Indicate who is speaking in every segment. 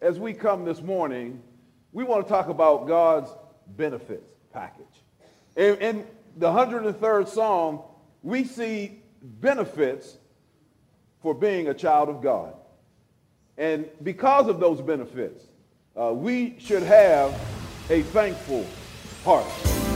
Speaker 1: as we come this morning, we want to talk about God's benefits package. In the 103rd Psalm, we see benefits for being a child of God. And because of those benefits, we should have a thankful heart.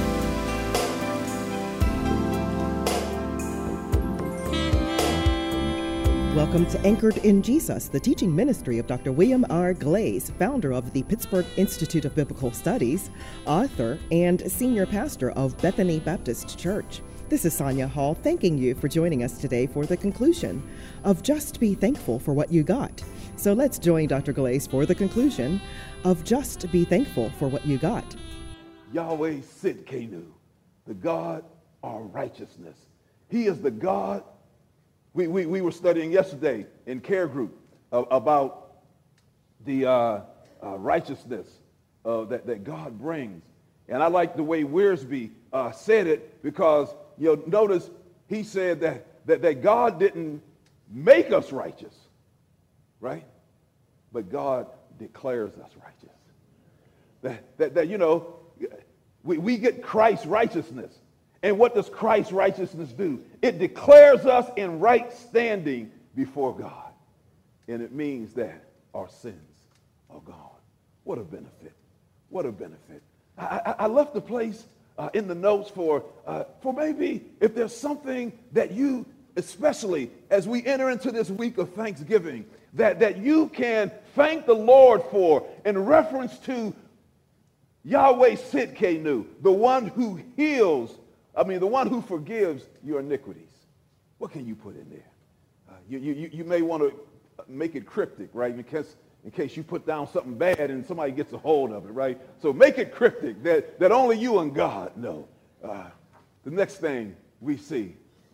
Speaker 2: Welcome to Anchored in Jesus, the teaching ministry of Dr. William R. Glaze, founder of the Pittsburgh Institute of Biblical Studies, author, and senior pastor of Bethany Baptist Church. This is Sonia Hall thanking you for joining us today for the conclusion of Just Be Thankful for What You Got. So let's join Dr. Glaze for the conclusion of Just Be Thankful for What You Got.
Speaker 1: Yahweh Sidkenu, the God our righteousness. He is the God. We were studying yesterday in care group about the righteousness that God brings. And I like the way Wiersbe said it, because you'll notice he said that God didn't make us righteous, right? But God declares us righteous. We get Christ's righteousness. And what does Christ's righteousness do? It declares us in right standing before God. And it means that our sins are gone. What a benefit. What a benefit. I left the place in the notes for maybe if there's something that you, especially as we enter into this week of Thanksgiving, that you can thank the Lord for in reference to Yahweh Sidkenu, the one who heals, the one who forgives your iniquities. What can you put in there? You may want to make it cryptic, right? In case you put down something bad and somebody gets a hold of it, right? So make it cryptic that only you and God know. The next thing we see,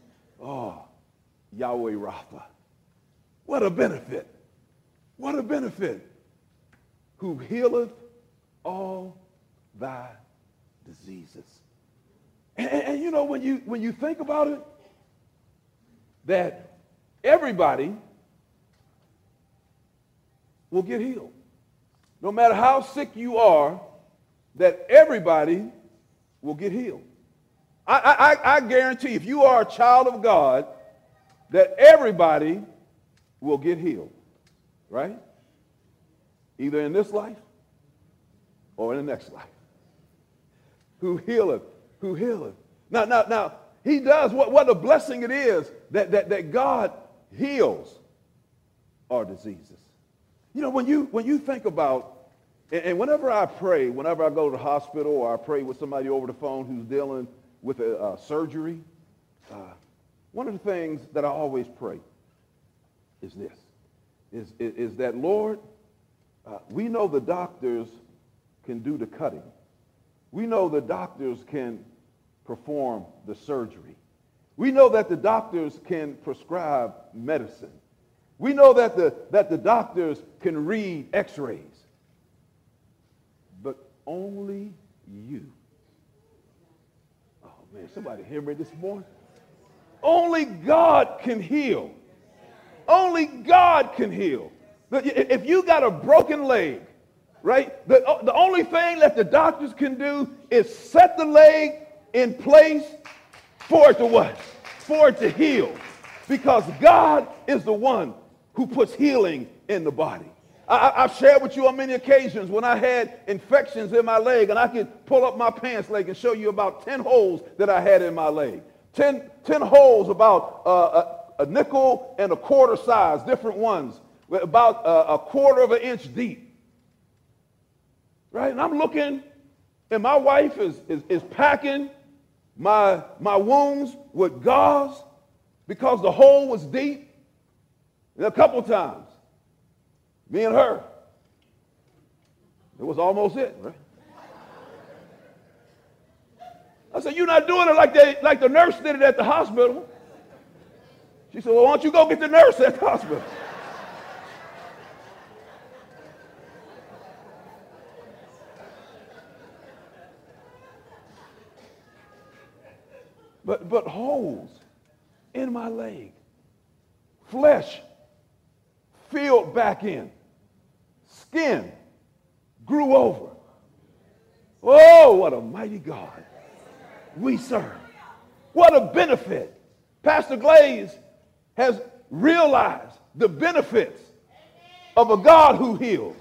Speaker 1: Yahweh Rapha. What a benefit. What a benefit. Who healeth all thy diseases. And you know, when you think about it, that everybody will get healed. No matter how sick you are, that everybody will get healed. I guarantee if you are a child of God, that everybody will get healed, right? Either in this life or in the next life. Who healeth. Who healeth. Now, he does what a blessing it is that God heals our diseases. You know, when you think about, and whenever I pray, whenever I go to the hospital or I pray with somebody over the phone who's dealing with a surgery, one of the things that I always pray is this, is that, Lord, we know the doctors can do the cutting. We know the doctors can perform the surgery. We know that the doctors can prescribe medicine. We know that the doctors can read x-rays. But only you. Oh man, somebody hear me this morning? Only God can heal. Only God can heal. If you got a broken leg, right? The only thing that the doctors can do is set the leg in place for it to what? For it to heal. Because God is the one who puts healing in the body. I've shared with you on many occasions when I had infections in my leg, and I could pull up my pants leg and show you about 10 holes that I had in my leg. 10 holes about a nickel and a quarter size, different ones, about a quarter of an inch deep. Right? And I'm looking, and my wife is packing my wounds with gauze because the hole was deep. And a couple times, me and her, it was almost it, right? I said, you're not doing it like the nurse did it at the hospital. She said, well, why don't you go get the nurse at the hospital? But holes in my leg, flesh filled back in, skin grew over. Oh, what a mighty God we serve. What a benefit. Pastor Glaze has realized the benefits of a God who heals.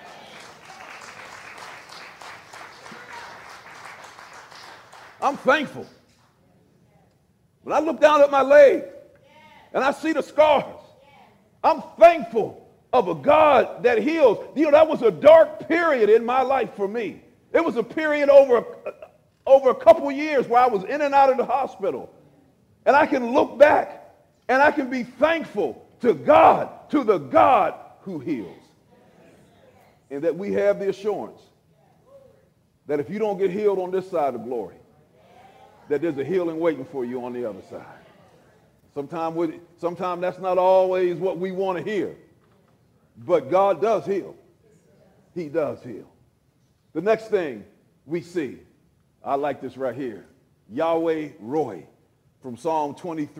Speaker 1: I'm thankful. When I look down at my leg and I see the scars, I'm thankful of a God that heals. You know, that was a dark period in my life for me. It was a period over a couple years where I was in and out of the hospital. And I can look back and I can be thankful to God, to the God who heals. And that we have the assurance that if you don't get healed on this side of glory, that there's a healing waiting for you on the other side. Sometimes that's not always what we want to hear. But God does heal. He does heal. The next thing we see, I like this right here. Yahweh Roy from Psalm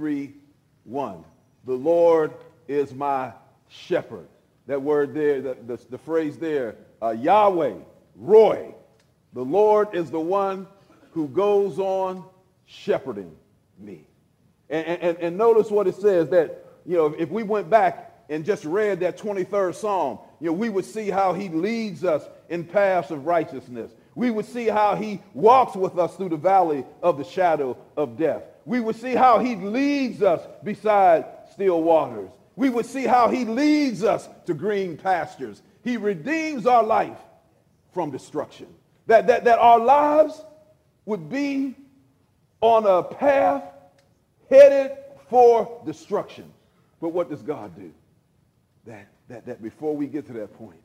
Speaker 1: 23:1. The Lord is my shepherd. That word there, the phrase there, Yahweh Roy. The Lord is the one who goes on shepherding me. And notice what it says that, you know, if we went back and just read that 23rd Psalm, you know, we would see how he leads us in paths of righteousness. We would see how he walks with us through the valley of the shadow of death. We would see how he leads us beside still waters. We would see how he leads us to green pastures. He redeems our life from destruction. That our lives would be on a path headed for destruction. But what does God do? That before we get to that point,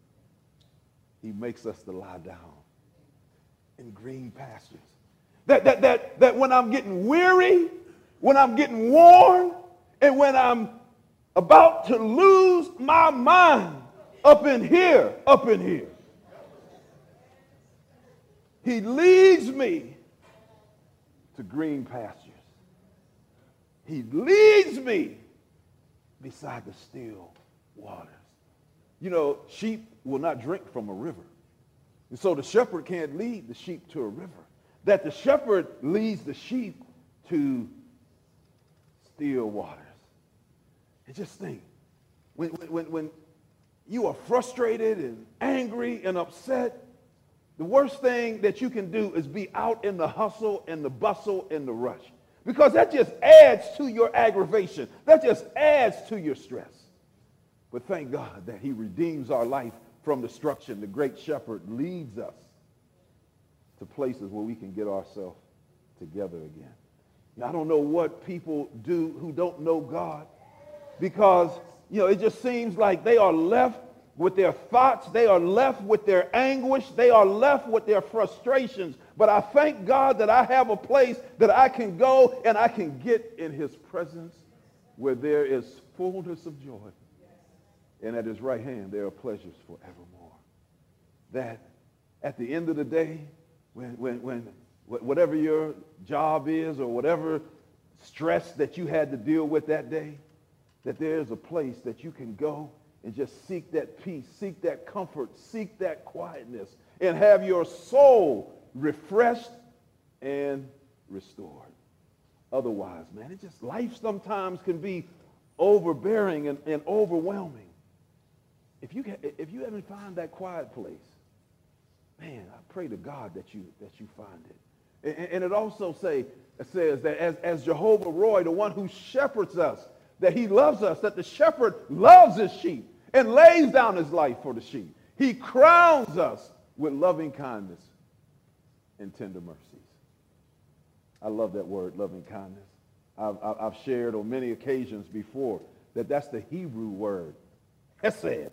Speaker 1: he makes us to lie down in green pastures. That when I'm getting weary, when I'm getting worn, and when I'm about to lose my mind up in here, he leads me to green pastures. He leads me beside the still waters. You know, sheep will not drink from a river. And so the shepherd can't lead the sheep to a river. That the shepherd leads the sheep to still waters. And just think, when you are frustrated and angry and upset, the worst thing that you can do is be out in the hustle and the bustle and the rush. Because that just adds to your aggravation. That just adds to your stress. But thank God that he redeems our life from destruction. The great shepherd leads us to places where we can get ourselves together again. Now, I don't know what people do who don't know God, because, you know, it just seems like they are left with their thoughts, they are left with their anguish, they are left with their frustrations. But I thank God that I have a place that I can go and I can get in his presence where there is fullness of joy. And at his right hand there are pleasures forevermore. That at the end of the day, when whatever your job is or whatever stress that you had to deal with that day, that there is a place that you can go and just seek that peace, seek that comfort, seek that quietness, and have your soul refreshed and restored. Otherwise, man, it just, life sometimes can be overbearing and overwhelming. If you haven't found that quiet place, man, I pray to God that you find it. And it also says that as Jehovah Roy, the one who shepherds us, that he loves us, that the shepherd loves his sheep and lays down his life for the sheep. He crowns us with loving kindness and tender mercies. I love that word, loving kindness. I've shared on many occasions before that that's the Hebrew word, hesed,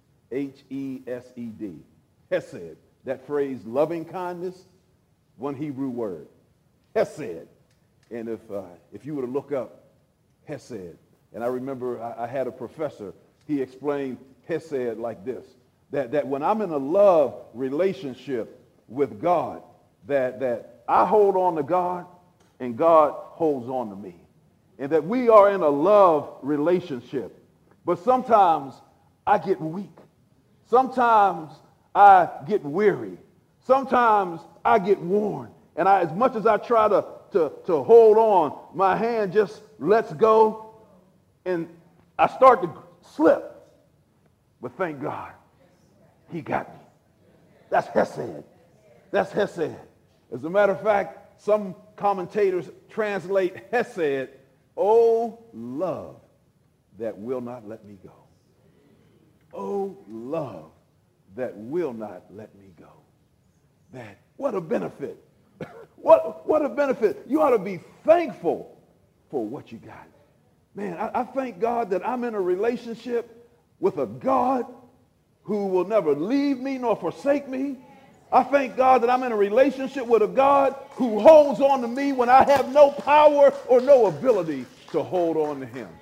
Speaker 1: H-E-S-E-D, hesed. That phrase, loving kindness, one Hebrew word, hesed. And if you were to look up hesed, and I remember I had a professor, he explained hesed like this, that when I'm in a love relationship with God, that I hold on to God and God holds on to me. And that we are in a love relationship. But sometimes I get weak. Sometimes I get weary. Sometimes I get worn. And as much as I try to hold on, my hand just lets go and I start to slip. But thank God, he got me. That's Hesed. That's Hesed. As a matter of fact, some commentators translate Hesed, oh, love that will not let me go. Oh, love that will not let me go. That, what a benefit. What a benefit. You ought to be thankful for what you got. Man, I thank God that I'm in a relationship with a God who will never leave me nor forsake me. I thank God that I'm in a relationship with a God who holds on to me when I have no power or no ability to hold on to him.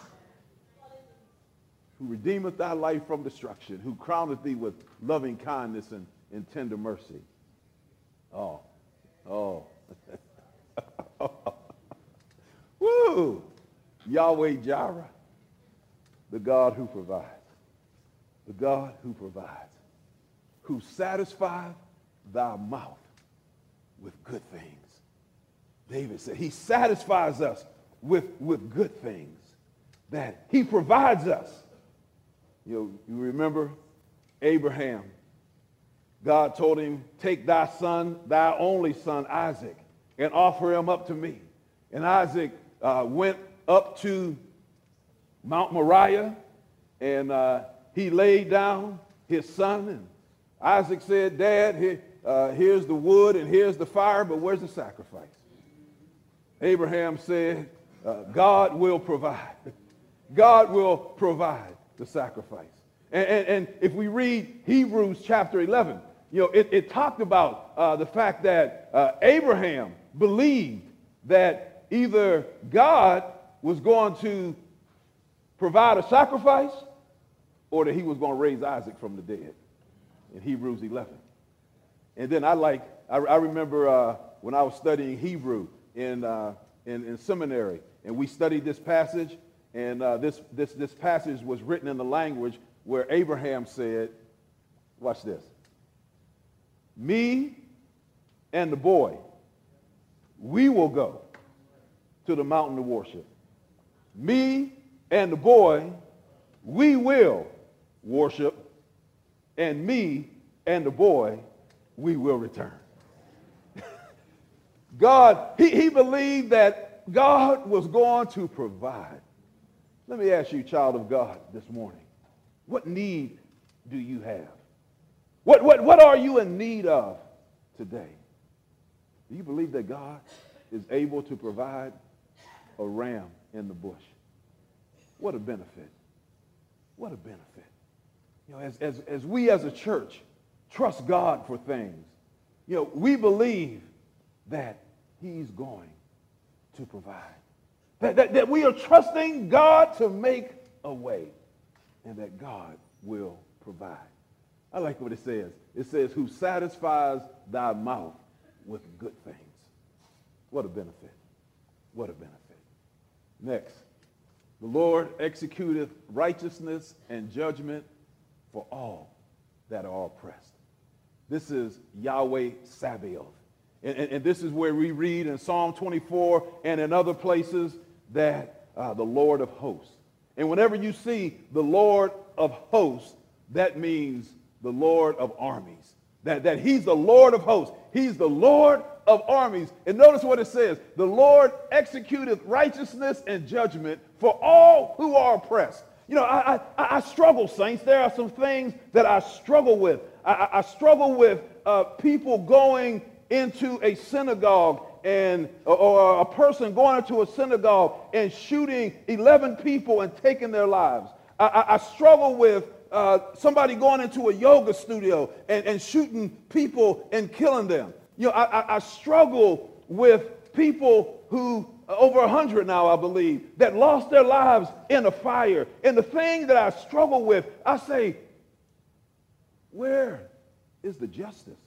Speaker 1: Who redeemeth thy life from destruction, who crowneth thee with loving kindness and tender mercy. Oh. Woo! Yahweh Jireh, the God who provides. The God who provides. Who satisfies thy mouth with good things. David said he satisfies us with good things. That he provides us. You remember Abraham. God told him, take thy son, thy only son, Isaac, and offer him up to me. And Isaac went up to Mount Moriah, and he laid down his son. And Isaac said, Dad, here's the wood and here's the fire, but where's the sacrifice? Abraham said, God will provide. God will provide the sacrifice. And if we read Hebrews chapter 11, it talked about the fact that Abraham believed that either God was going to provide a sacrifice or that he was going to raise Isaac from the dead in Hebrews 11. And then I remember when I was studying Hebrew in seminary, and we studied this passage, and this passage was written in the language where Abraham said, watch this, me and the boy, we will go to the mountain to worship. Me and the boy, we will worship. And me and the boy, we will return. God, he believed that God was going to provide. Let me ask you, child of God, this morning, what need do you have? What are you in need of today? Do you believe that God is able to provide a ram in the bush? What a benefit. What a benefit. As we as a church trust God for things, we believe that he's going to provide. That we are trusting God to make a way, and that God will provide. I like what it says. It says, who satisfies thy mouth with good things. What a benefit. What a benefit. Next, the Lord executeth righteousness and judgment for all that are oppressed. This is Yahweh Sabaoth. And this is where we read in Psalm 24 and in other places that the Lord of hosts. And whenever you see the Lord of hosts, that means the Lord of armies. That he's the Lord of hosts. He's the Lord of armies. And notice what it says. The Lord executeth righteousness and judgment for all who are oppressed. I struggle, saints. There are some things that I struggle with. I struggle with people going into a synagogue or a person going into a synagogue and shooting 11 people and taking their lives. I struggle with somebody going into a yoga studio and shooting people and killing them. I struggle with people who, over 100 now, I believe, that lost their lives in a fire. And the thing that I struggle with, I say, where is the justice?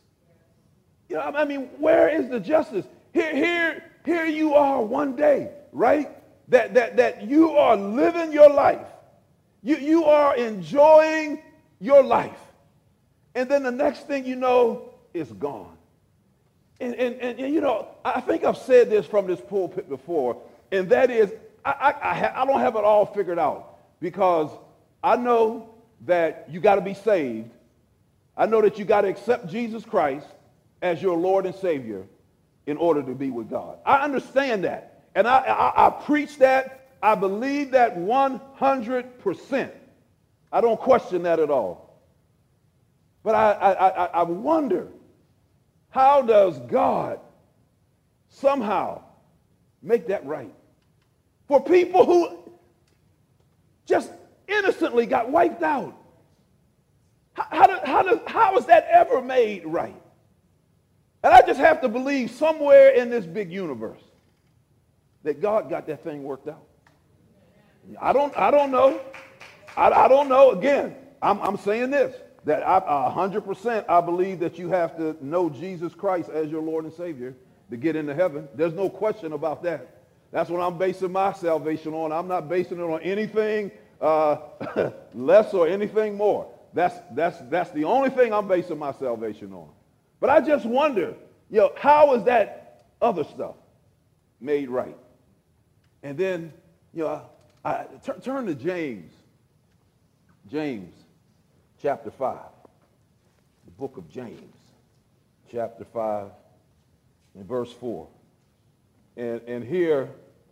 Speaker 1: Where is the justice? Here you are one day, right? That you are living your life. You are enjoying your life. And then the next thing you know, it's gone. And you know, I think I've said this from this pulpit before, and that is, I don't have it all figured out, because I know that you got to be saved. I know that you got to accept Jesus Christ as your Lord and Savior in order to be with God. I understand that, and I preach that. I believe that 100%. I don't question that at all. But I wonder, how does God somehow make that right for people who just innocently got wiped out? How is that ever made right? And I just have to believe somewhere in this big universe that God got that thing worked out. I don't know. I don't know. Again, I'm saying this, that 100% I believe that you have to know Jesus Christ as your Lord and Savior to get into heaven. There's no question about that. That's what I'm basing my salvation on. I'm not basing it on anything less or anything more. That's the only thing I'm basing my salvation on. But I just wonder, how is that other stuff made right? And then, I turn to James chapter 5, the book of James, chapter 5, and verse 4. And here,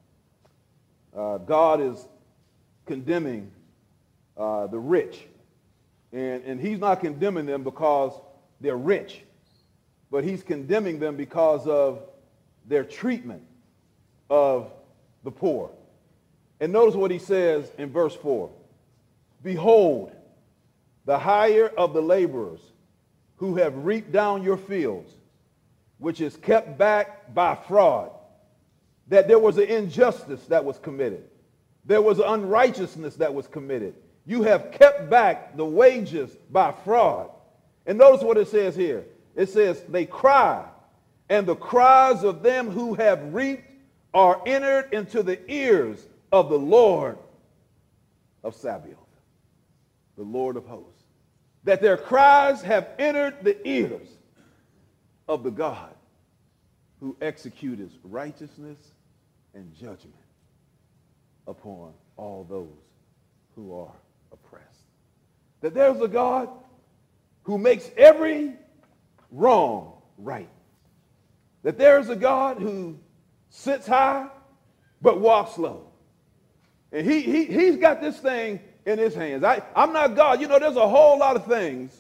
Speaker 1: God is condemning the rich. And he's not condemning them because they're rich, but he's condemning them because of their treatment of the poor. And notice what he says in verse 4. Behold, the hire of the laborers who have reaped down your fields, which is kept back by fraud. That there was an injustice that was committed. There was unrighteousness that was committed. You have kept back the wages by fraud. And notice what it says here. It says, they cry, and the cries of them who have reaped are entered into the ears of the Lord of Sabaoth, the Lord of hosts. That their cries have entered the ears of the God who executes righteousness and judgment upon all those who are oppressed. That there's a God who makes every wrong right. That there's a God who sits high but walks low. And he's got this thing in his hands. I'm not God. There's a whole lot of things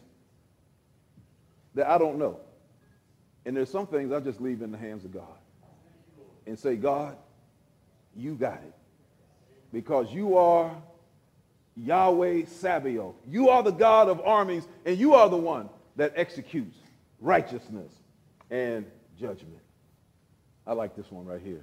Speaker 1: that I don't know. And there's some things I just leave in the hands of God and say, God, you got it. Because you are Yahweh Sabaoth. You are the God of armies, and you are the one that executes righteousness and judgment. I like this one right here.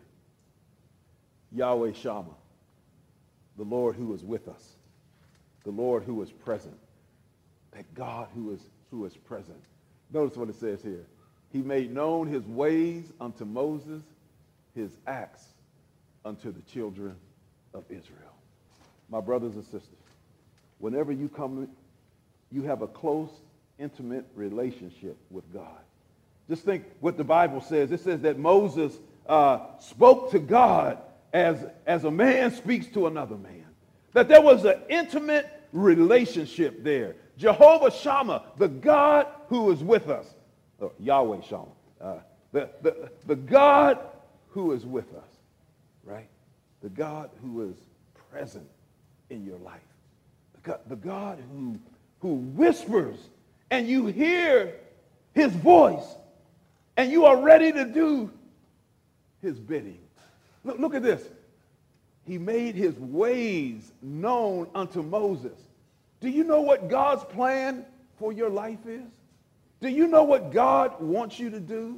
Speaker 1: Yahweh Shammah, the Lord who is with us, the Lord who is present, that God who is present. Notice what it says here. He made known his ways unto Moses, his acts unto the children of Israel. My brothers and sisters, whenever you come, you have a close, intimate relationship with God. Just think what the Bible says. It says that Moses spoke to God as a man speaks to another man. That there was an intimate relationship there. Jehovah Shammah, the God who is with us. Yahweh Shammah. The God who is with us, right? The God who is present in your life. The God who whispers and you hear his voice and you are ready to do his bidding. Look at this. He made his ways known unto Moses. Do you know what God's plan for your life is? Do you know what God wants you to do?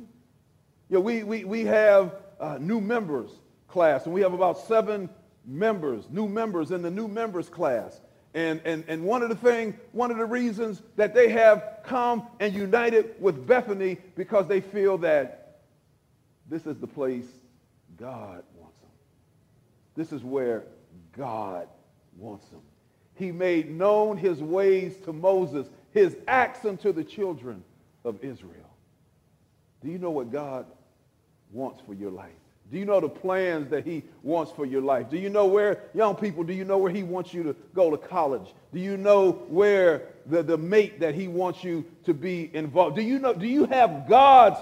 Speaker 1: We have new members class, and we have about 7 new members in the new members class. And one of the reasons that they have come and united with Bethany because they feel that this is the place God wants them. This is where God wants them. He made known his ways to Moses, his acts unto the children of Israel. Do you know what God wants for your life? Do you know the plans that he wants for your life? Do you know where, young people, do you know where he wants you to go to college? Do you know where the mate that he wants you to be involved? Do you have God's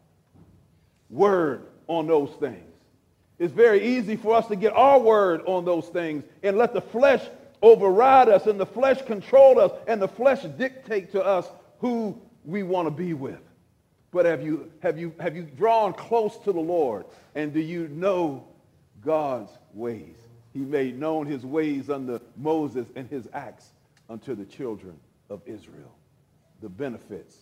Speaker 1: word on those things? It's very easy for us to get our word on those things and let the flesh override us and the flesh control us and the flesh dictate to us who we want to be with. But have you drawn close to the Lord, and do you know God's ways? He made known his ways unto Moses and his acts unto the children of Israel. The benefits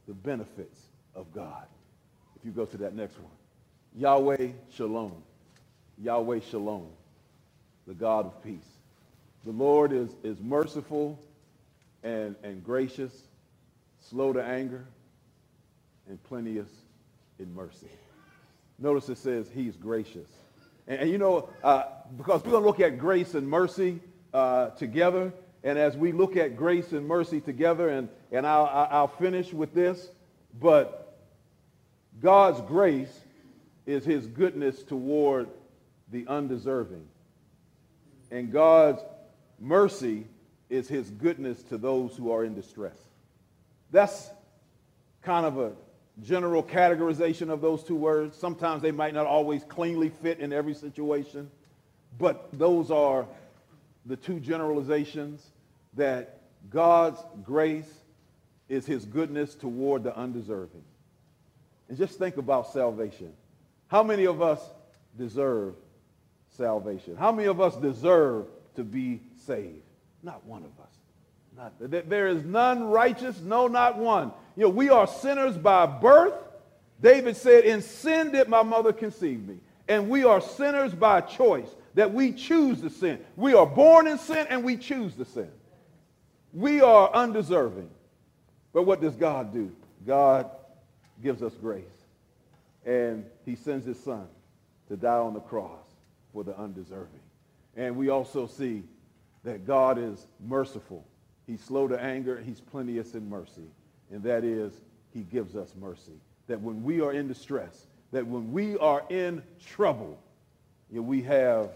Speaker 1: of God. If you go to that next one. Yahweh Shalom. Yahweh Shalom, the God of peace. The Lord is merciful and gracious, slow to anger, and plenteous in mercy. Notice it says he's gracious. And you know, because we're going to look at grace and mercy together. And as we look at grace and mercy together, and I'll finish with this, but God's grace is his goodness toward the undeserving. And God's mercy is his goodness to those who are in distress. That's kind of a general categorization of those two words. Sometimes they might not always cleanly fit in every situation, but those are the two generalizations, that God's grace is his goodness toward the undeserving. And just think about salvation. How many of us deserve salvation? How many of us deserve to be saved? Not one of us. There is none righteous, no, not one. You know, we are sinners by birth. David said, in sin did my mother conceive me. And we are sinners by choice, that we choose to sin. We are born in sin and we choose to sin. We are undeserving. But what does God do? God gives us grace. And he sends his son to die on the cross for the undeserving. And we also see that God is merciful. He's slow to anger. He's plenteous in mercy. And that is, he gives us mercy. That when we are in distress, that when we are in trouble, you know, we have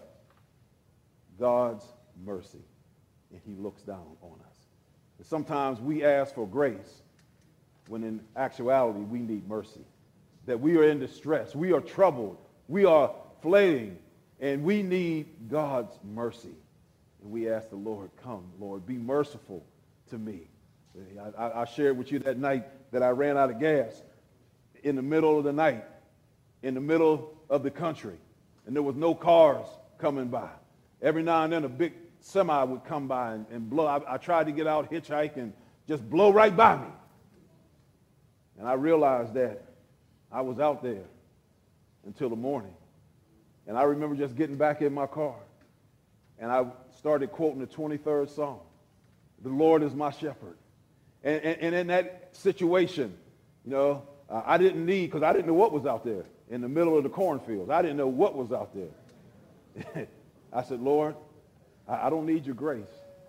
Speaker 1: God's mercy. And he looks down on us. And sometimes we ask for grace when in actuality we need mercy. That we are in distress. We are troubled. We are flaying. And we need God's mercy. And we ask the Lord, come, Lord, be merciful to me. I shared with you that night that I ran out of gas in the middle of the night, in the middle of the country, and there was no cars coming by. Every now and then a big semi would come by and blow. I tried to get out, hitchhike, and just blow right by me. And I realized that I was out there until the morning. And I remember just getting back in my car, and I started quoting the 23rd Psalm. The Lord is my shepherd. And in that situation, you know, I didn't need, because I didn't know what was out there in the middle of the cornfields. I didn't know what was out there. I said, Lord, I don't need your grace.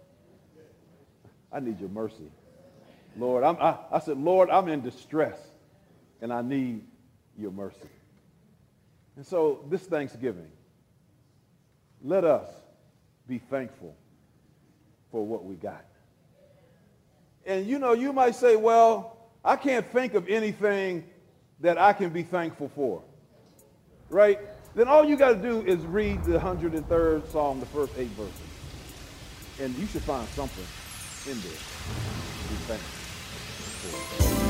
Speaker 1: I need your mercy. Lord, I said, Lord, I'm in distress, and I need your mercy. And so this Thanksgiving, let us be thankful for what we got. And you know, you might say, well, I can't think of anything that I can be thankful for, right? Then all you got to do is read the 103rd Psalm, the first 8 verses. And you should find something in there to be thankful for.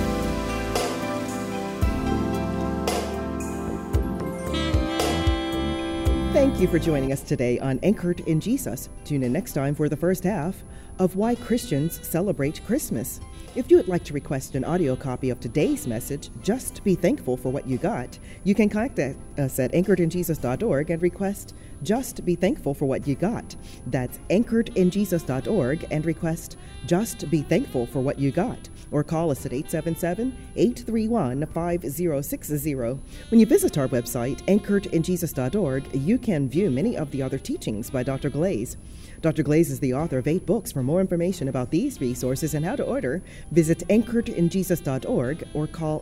Speaker 2: Thank you for joining us today on Anchored in Jesus. Tune in next time for the first half of Why Christians Celebrate Christmas. If you would like to request an audio copy of today's message, Just Be Thankful for What You Got, you can contact us at anchoredinjesus.org and request Just Be Thankful for What You Got. That's anchoredinjesus.org and request Just Be Thankful for What You Got. Or call us at 877-831-5060. When you visit our website, anchoredinjesus.org, you can view many of the other teachings by Dr. Glaze. Dr. Glaze is the author of 8 books. For more information about these resources and how to order, visit anchoredinjesus.org or call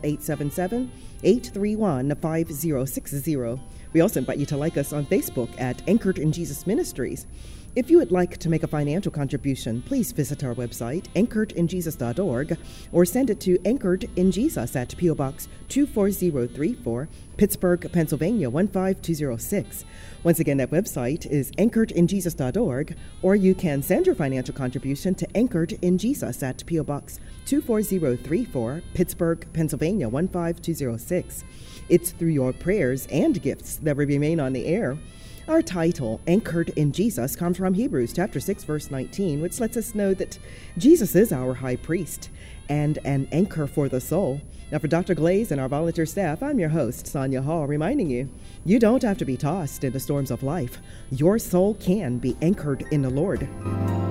Speaker 2: 877-831-5060. We also invite you to like us on Facebook at Anchored in Jesus Ministries. If you would like to make a financial contribution, please visit our website, anchoredinjesus.org, or send it to Anchored in Jesus at P.O. Box 24034, Pittsburgh, Pennsylvania 15206. Once again, that website is anchoredinjesus.org, or you can send your financial contribution to Anchored in Jesus at P.O. Box 24034, Pittsburgh, Pennsylvania 15206. It's through your prayers and gifts that we remain on the air. Our title, Anchored in Jesus, comes from Hebrews chapter 6, verse 19, which lets us know that Jesus is our high priest and an anchor for the soul. Now, for Dr. Glaze and our volunteer staff, I'm your host, Sonia Hall, reminding you, you don't have to be tossed in the storms of life. Your soul can be anchored in the Lord.